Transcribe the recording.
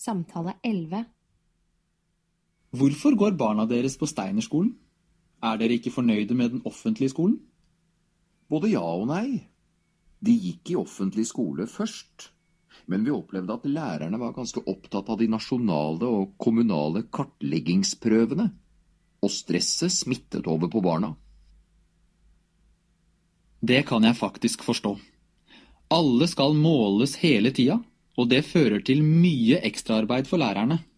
Samtale 11. Hvorfor går barna deres på Steinerskolen? Er dere ikke fornøyde med den offentlige skolen? Både ja og nei. De gikk i offentlig skole først, men vi opplevde at lærerne var ganske opptatt av de nasjonale og kommunale kartleggingsprøvene, og stresset smittet over på barna. Det kan jeg faktisk forstå. Alle skal måles hele tida, og det fører til mye ekstraarbeid for lærerne.